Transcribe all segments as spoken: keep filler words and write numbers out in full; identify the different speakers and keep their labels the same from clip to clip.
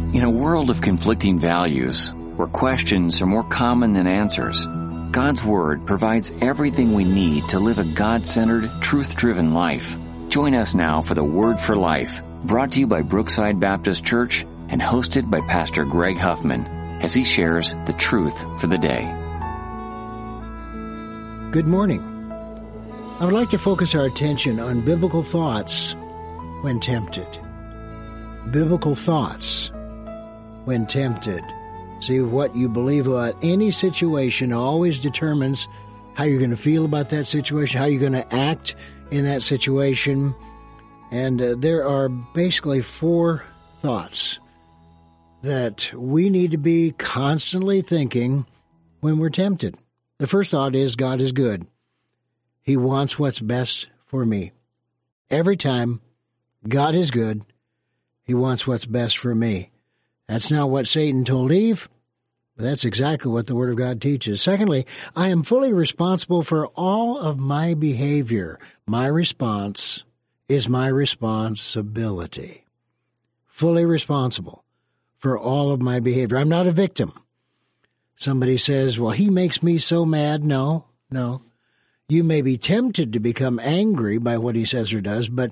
Speaker 1: In a world of conflicting values, where questions are more common than answers, God's Word provides everything we need to live a God-centered, truth-driven life. Join us now for the Word for Life, brought to you by Brookside Baptist Church and hosted by Pastor Greg Huffman, as he shares the truth for the day.
Speaker 2: Good morning. I would like to focus our attention on biblical thoughts when tempted. Biblical thoughts when tempted. See, what you believe about any situation always determines how you're going to feel about that situation, how you're going to act in that situation. And uh, there are basically four thoughts that we need to be constantly thinking when we're tempted. The first thought is, God is good. He wants what's best for me. Every time, God is good. He wants what's best for me. That's not what Satan told Eve, but that's exactly what the Word of God teaches. Secondly, I am fully responsible for all of my behavior. My response is my responsibility. Fully responsible for all of my behavior. I'm not a victim. Somebody says, well, he makes me so mad. No, no. You may be tempted to become angry by what he says or does, but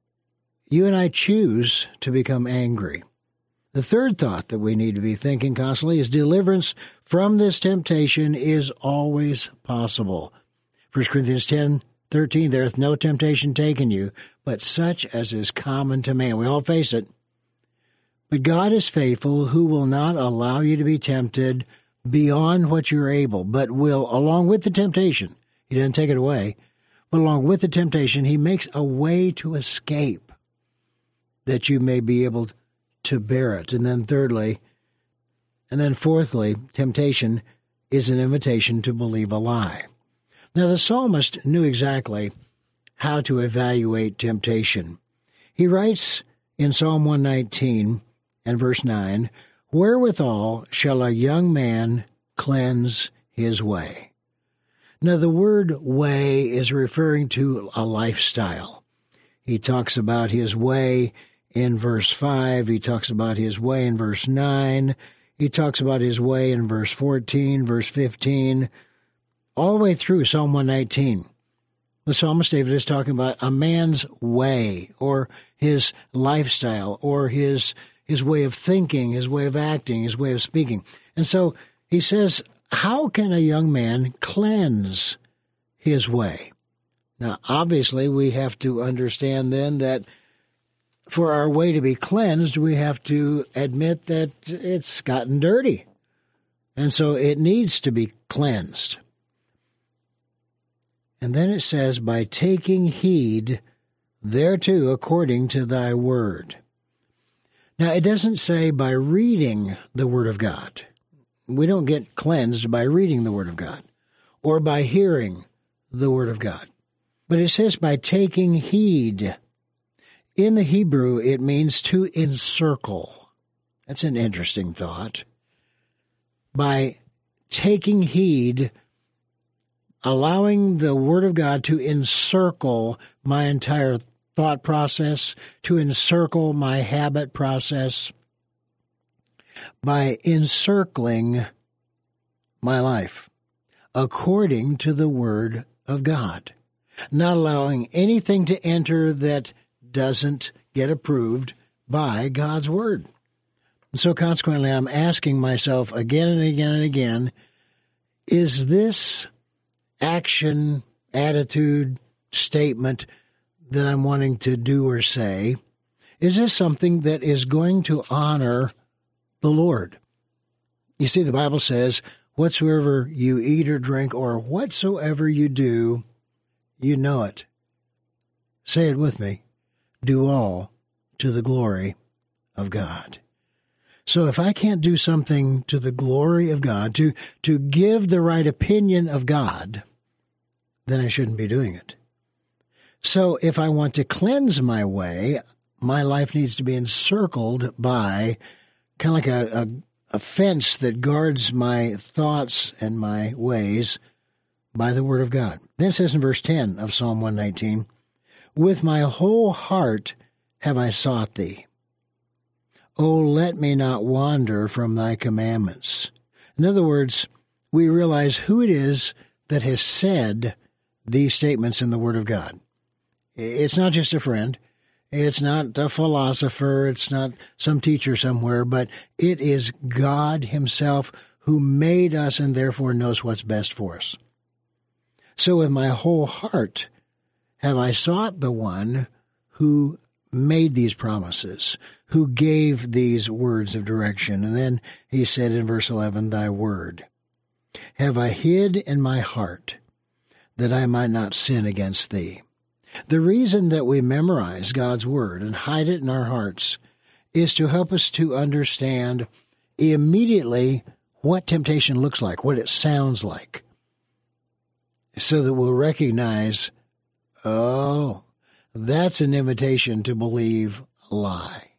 Speaker 2: you and I choose to become angry. The third thought that we need to be thinking constantly is deliverance from this temptation is always possible. First Corinthians ten thirteen, there hath no temptation taken you, but such as is common to man. We all face it. But God is faithful, who will not allow you to be tempted beyond what you're able, but will, along with the temptation, he doesn't take it away, but along with the temptation, he makes a way to escape that you may be able to bear it. And then thirdly, and then fourthly, temptation is an invitation to believe a lie. Now, the psalmist knew exactly how to evaluate temptation. He writes in Psalm one nineteen and verse nine, wherewithal shall a young man cleanse his way? Now, the word way is referring to a lifestyle. He talks about his way in verse five. He talks about his way in verse nine. He talks about his way in verse fourteen, verse fifteen, all the way through Psalm one nineteen. The psalmist David is talking about a man's way, or his lifestyle, or his his way of thinking, his way of acting, his way of speaking. And so he says, how can a young man cleanse his way? Now, obviously, we have to understand then that for our way to be cleansed, we have to admit that it's gotten dirty. And so it needs to be cleansed. And then it says, by taking heed thereto according to thy word. Now, it doesn't say by reading the Word of God. We don't get cleansed by reading the Word of God or by hearing the Word of God. But it says by taking heed. In the Hebrew, it means to encircle. That's an interesting thought. By taking heed, allowing the Word of God to encircle my entire thought process, to encircle my habit process, by encircling my life according to the Word of God, not allowing anything to enter that doesn't get approved by God's Word. And so consequently, I'm asking myself again and again and again, is this action, attitude, statement that I'm wanting to do or say, is this something that is going to honor the Lord? You see, the Bible says, whatsoever you eat or drink or whatsoever you do, you know it. Say it with me. Do all to the glory of God. So if I can't do something to the glory of God, to, to give the right opinion of God, then I shouldn't be doing it. So if I want to cleanse my way, my life needs to be encircled by kind of like a, a, a fence that guards my thoughts and my ways by the Word of God. Then it says in verse ten of Psalm one nineteen, with my whole heart have I sought thee. Oh, let me not wander from thy commandments. In other words, we realize who it is that has said these statements in the Word of God. It's not just a friend. It's not a philosopher. It's not some teacher somewhere, but it is God himself who made us and therefore knows what's best for us. So with my whole heart have I sought the one who made these promises, who gave these words of direction. And then he said in verse eleven, thy word have I hid in my heart that I might not sin against thee. The reason that we memorize God's word and hide it in our hearts is to help us to understand immediately what temptation looks like, what it sounds like, so that we'll recognize, oh, that's an invitation to believe a lie.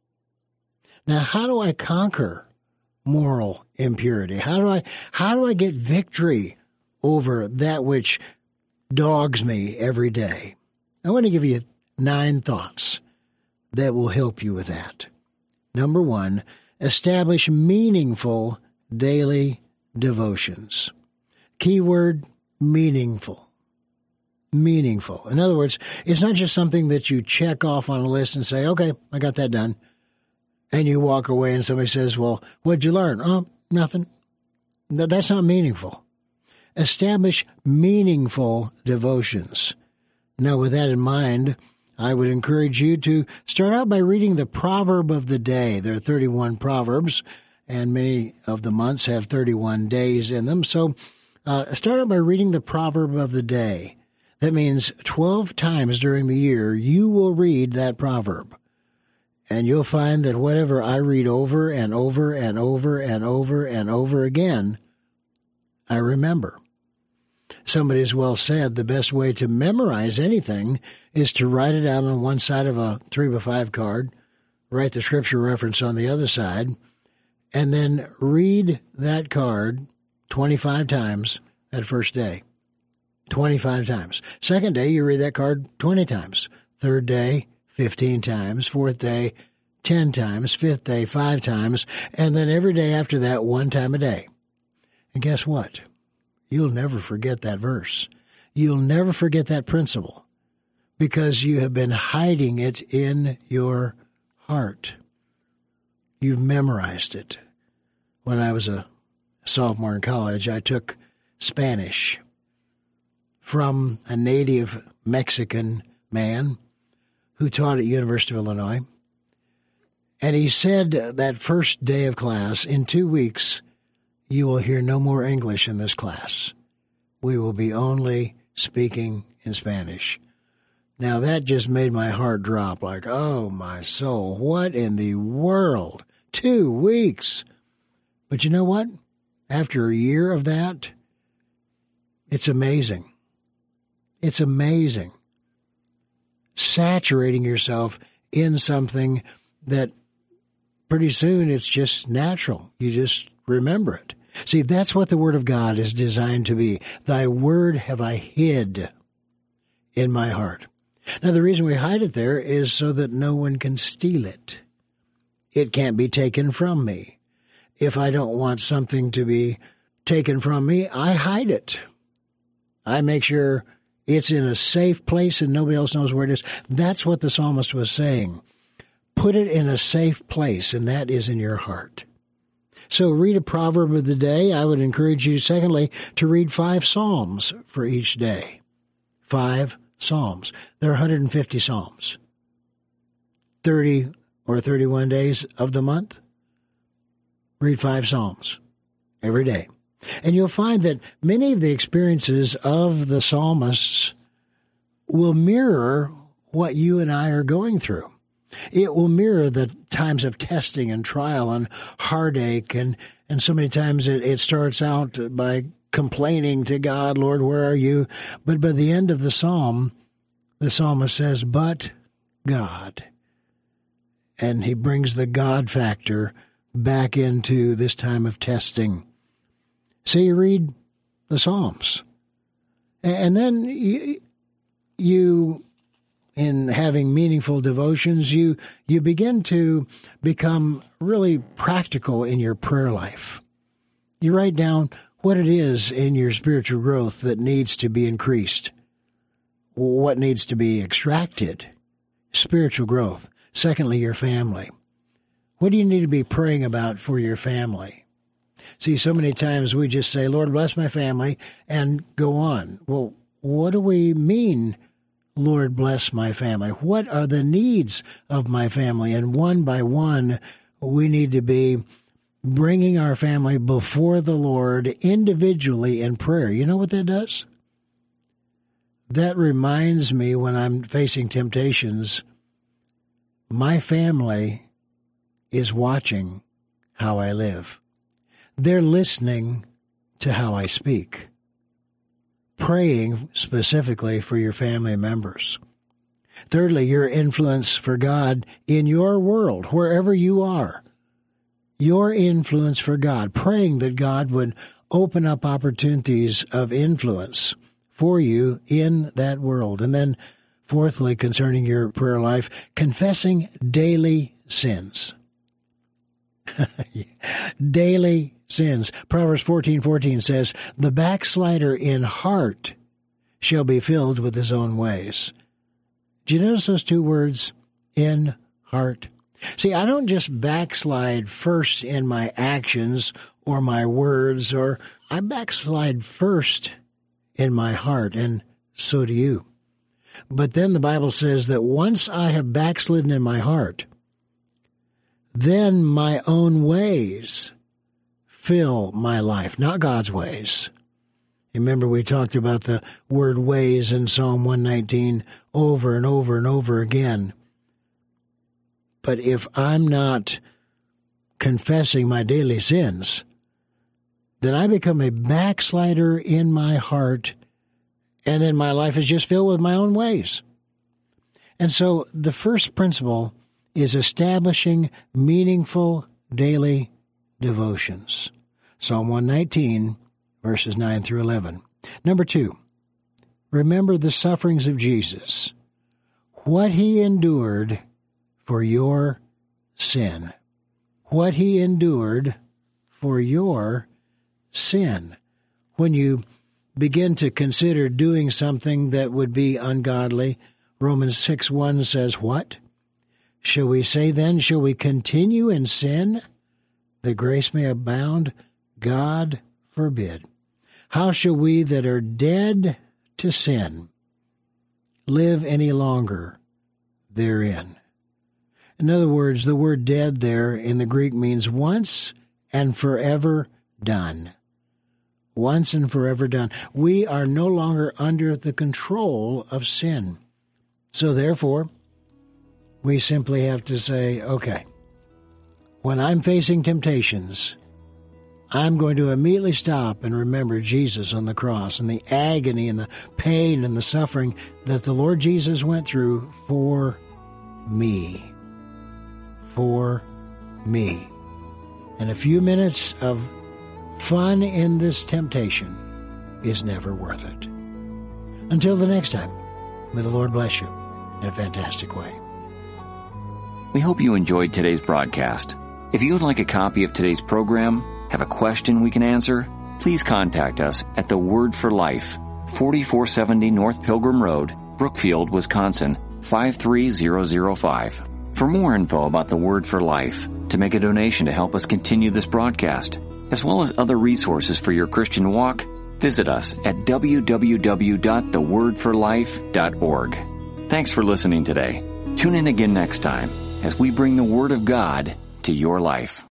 Speaker 2: Now, how do I conquer moral impurity? How do I, how do I get victory over that which dogs me every day? I want to give you nine thoughts that will help you with that. Number one, establish meaningful daily devotions. Keyword, meaningful. Meaningful. In other words, it's not just something that you check off on a list and say, okay, I got that done. And you walk away and somebody says, well, what'd you learn? Oh, nothing. That's not meaningful. Establish meaningful devotions. Now, with that in mind, I would encourage you to start out by reading the proverb of the day. There are thirty-one proverbs, and many of the months have thirty-one days in them. So uh, start out by reading the proverb of the day. That means twelve times during the year you will read that proverb. And you'll find that whatever I read over and over and over and over and over again, I remember. Somebody has well said the best way to memorize anything is to write it out on one side of a three by five card, write the scripture reference on the other side, and then read that card twenty-five times that first day. twenty-five times. Second day, you read that card twenty times. Third day, fifteen times. Fourth day, ten times. Fifth day, five times. And then every day after that, one time a day. And guess what? You'll never forget that verse. You'll never forget that principle because you have been hiding it in your heart. You've memorized it. When I was a sophomore in college, I took Spanish from a native Mexican man who taught at University of Illinois. And he said that first day of class, in two weeks, you will hear no more English in this class. We will be only speaking in Spanish. Now, that just made my heart drop like, oh, my soul, what in the world? Two weeks. But you know what? After a year of that, it's amazing. It's amazing. Saturating yourself in something that pretty soon it's just natural. You just remember it. See, that's what the Word of God is designed to be. Thy word have I hid in my heart. Now, the reason we hide it there is so that no one can steal it. It can't be taken from me. If I don't want something to be taken from me, I hide it. I make sure it's in a safe place and nobody else knows where it is. That's what the psalmist was saying. Put it in a safe place, and that is in your heart. So read a proverb of the day. I would encourage you, secondly, to read five psalms for each day. Five psalms. There are one hundred fifty psalms. thirty or thirty-one days of the month. Read five psalms every day. And you'll find that many of the experiences of the psalmists will mirror what you and I are going through. It will mirror the times of testing and trial and heartache, and, and so many times it, it starts out by complaining to God, Lord, where are you? But by the end of the psalm, the psalmist says, but God. And he brings the God factor back into this time of testing. So you read the Psalms. And then you, you in having meaningful devotions, you, you begin to become really practical in your prayer life. You write down what it is in your spiritual growth that needs to be increased, what needs to be extracted, spiritual growth. Secondly, your family. What do you need to be praying about for your family? See, so many times we just say, Lord, bless my family, and go on. Well, what do we mean, Lord, bless my family? What are the needs of my family? And one by one, we need to be bringing our family before the Lord individually in prayer. You know what that does? That reminds me when I'm facing temptations, my family is watching how I live. They're listening to how I speak. Praying specifically for your family members. Thirdly, your influence for God in your world, wherever you are. Your influence for God. Praying that God would open up opportunities of influence for you in that world. And then, fourthly, concerning your prayer life, confessing daily sins. Daily sins. Proverbs fourteen fourteen says, the backslider in heart shall be filled with his own ways. Do you notice those two words? In heart. See, I don't just backslide first in my actions or my words, or I backslide first in my heart, and so do you. But then the Bible says that once I have backslidden in my heart, then my own ways fill my life, not God's ways. Remember, we talked about the word ways in Psalm one nineteen over and over and over again. But if I'm not confessing my daily sins, then I become a backslider in my heart, and then my life is just filled with my own ways. And so the first principle is establishing meaningful daily devotions. Psalm one nineteen, verses nine through eleven. Number two, remember the sufferings of Jesus, what he endured for your sin. What he endured for your sin. When you begin to consider doing something that would be ungodly, Romans six one says, what? Shall we say then, shall we continue in sin, that grace may abound? God forbid. How shall we that are dead to sin live any longer therein? In other words, the word dead there in the Greek means once and forever done. Once and forever done. We are no longer under the control of sin. So therefore, we simply have to say, okay, when I'm facing temptations, I'm going to immediately stop and remember Jesus on the cross and the agony and the pain and the suffering that the Lord Jesus went through for me. For me. And a few minutes of fun in this temptation is never worth it. Until the next time, may the Lord bless you in a fantastic way.
Speaker 1: We hope you enjoyed today's broadcast. If you would like a copy of today's program, have a question we can answer, please contact us at The Word for Life, forty-four seventy North Pilgrim Road, Brookfield, Wisconsin, five three zero zero five. For more info about The Word for Life, to make a donation to help us continue this broadcast, as well as other resources for your Christian walk, visit us at w w w dot the word for life dot org. Thanks for listening today. Tune in again next time as we bring the Word of God to your life.